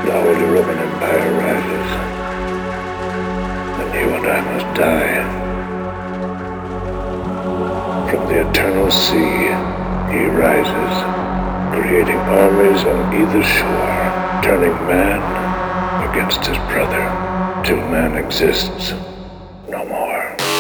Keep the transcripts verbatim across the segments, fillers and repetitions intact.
The Holy Roman Empire rises, and you and I must die. From the eternal sea, he rises, creating armies on either shore, turning man against his brother, till man exists no more.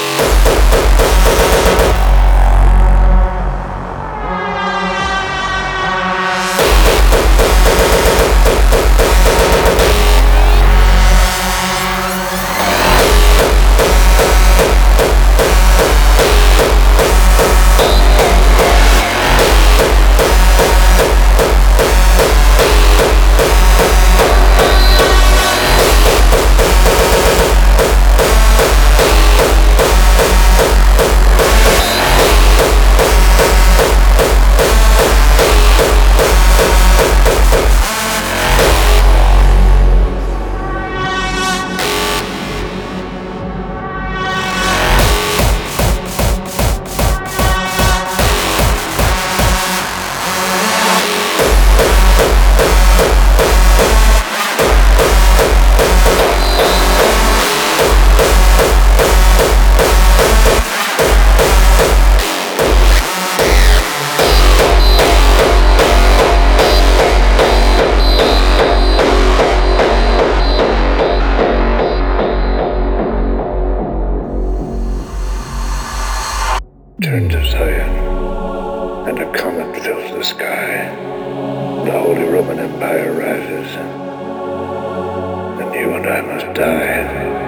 Turn to Zion, and a comet fills the sky. The Holy Roman Empire rises, and you and I must die.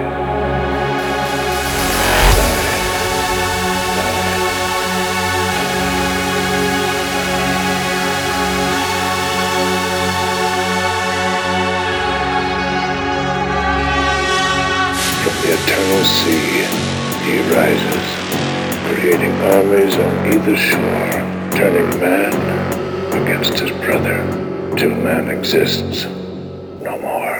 From the eternal sea, he rises, creating armies on either shore, turning man against his brother, till man exists no more.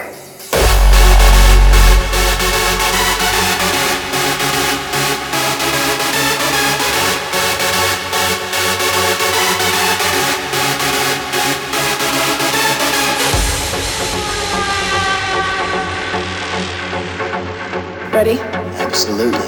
Ready? Absolutely.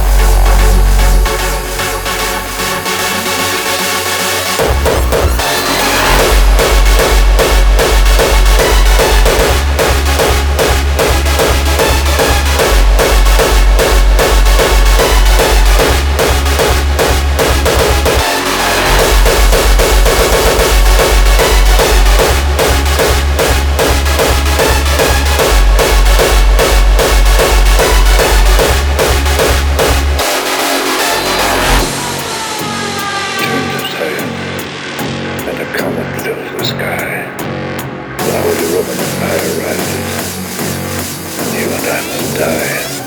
And a comet fills the sky. The Holy Roman Empire rises, and you and I must die.